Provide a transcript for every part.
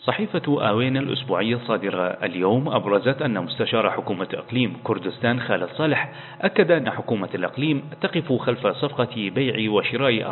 صحيفة آوين الأسبوعية الصادرة اليوم أبرزت أن مستشار حكومة إقليم كردستان خالد صالح أكد أن حكومة الإقليم تقف خلف صفقة بيع وشراء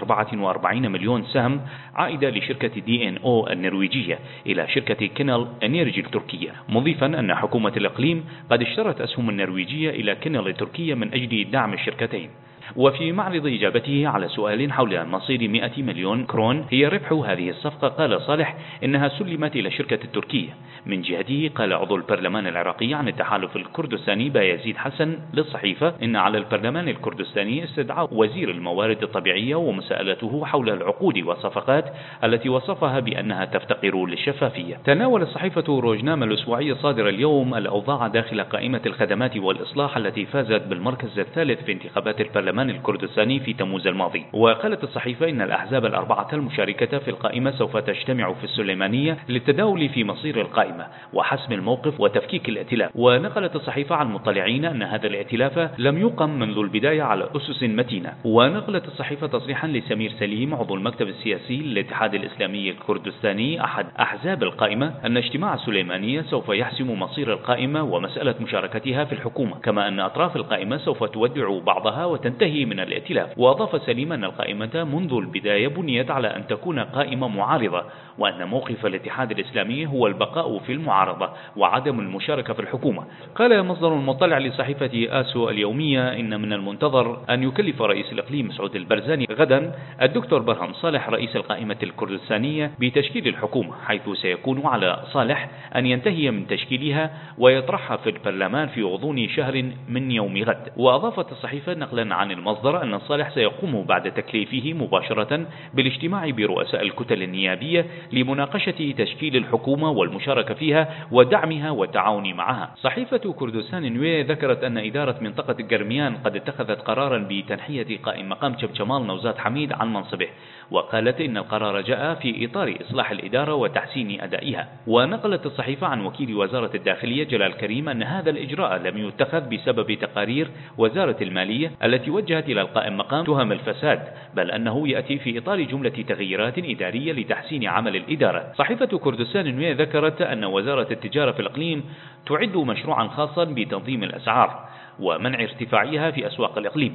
44 مليون سهم عائدة لشركة DNO النرويجية إلى شركة كينل انرجي التركية، مضيفا أن حكومة الإقليم قد اشترت أسهم النرويجية إلى كينل التركية من أجل دعم الشركتين. وفي معرض إجابته على سؤال حول مصير 100 مليون كرون هي ربح هذه الصفقة، قال صالح إنها سلمت إلى الشركة التركية. من جهته قال عضو البرلمان العراقي عن التحالف الكردستاني بايزيد حسن للصحيفة إن على البرلمان الكردستاني استدعاء وزير الموارد الطبيعية ومساءلته حول العقود والصفقات التي وصفها بأنها تفتقر للشفافية. تناول الصحيفة روجنامة الأسبوعية الصادرة اليوم الأوضاع داخل قائمة الخدمات والإصلاح التي فازت بالمركز الثالث في انتخابات البرلمان الكردستاني في تموز الماضي. وقالت الصحيفة إن الأحزاب الأربعة المشاركة في القائمة سوف تجتمع في السليمانية للتداول في مصير القائمة وحسم الموقف وتفكيك الائتلاف. ونقلت الصحيفة عن مطلعين أن هذا الائتلاف لم يقم منذ البداية على أسس متينة. ونقلت الصحيفة تصريحا لسمير سليم عضو المكتب السياسي للاتحاد الإسلامي الكردستاني أحد أحزاب القائمة أن اجتماع السليمانية سوف يحسم مصير القائمة ومسألة مشاركتها في الحكومة، كما أن أطراف القائمة سوف تودع بعضها وتنتهي من الائتلاف. وأضاف سليم أن القائمة منذ البداية بنيت على أن تكون قائمة معارضة، وأن موقف الاتحاد الإسلامي هو البقاء في المعارضة وعدم المشاركة في الحكومة. قال مصدر مطلع لصحيفة آسو اليومية إن من المنتظر أن يكلف رئيس الإقليم مسعود البرزاني غدا الدكتور برهام صالح رئيس القائمة الكردستانية بتشكيل الحكومة، حيث سيكون على صالح أن ينتهي من تشكيلها ويطرحها في البرلمان في غضون شهر من يوم غد. وأضافت الصحيفة نقلا عن المصدر أن صالح سيقوم بعد تكليفه مباشرة بالاجتماع برؤساء الكتل النيابية لمناقشة تشكيل الحكومة والمشاركة فيها ودعمها والتعاون معها. صحيفة كردستان نوية ذكرت أن إدارة منطقة قرميان قد اتخذت قرارا بتنحية قائم مقام شمشمال نوزاد حميد عن منصبه، وقالت إن القرار جاء في إطار إصلاح الإدارة وتحسين أدائها. ونقلت الصحيفة عن وكيل وزارة الداخلية جلال كريم أن هذا الإجراء لم يتخذ بسبب تقارير وزارة المالية التي وجهت إلى القائم مقام تهم الفساد، بل أنه يأتي في إطار جملة تغييرات إدارية لتحسين عمل الإدارة. صحيفة كردستان نوية ذكرت أن وزارة التجارة في الإقليم تعد مشروعا خاصا بتنظيم الأسعار ومنع ارتفاعها في أسواق الإقليم،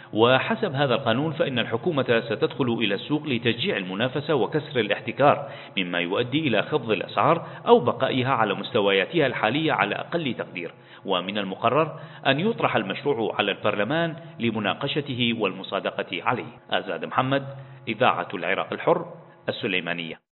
وحسب هذا القانون فإن الحكومة ستدخل إلى السوق لتشجيع المنافسة وكسر الاحتكار، مما يؤدي إلى خفض الأسعار أو بقائها على مستوياتها الحالية على أقل تقدير. ومن المقرر أن يطرح المشروع على البرلمان لمناقشته والمصادقة عليه. آزاد محمد، إذاعة العراق الحر، السليمانية.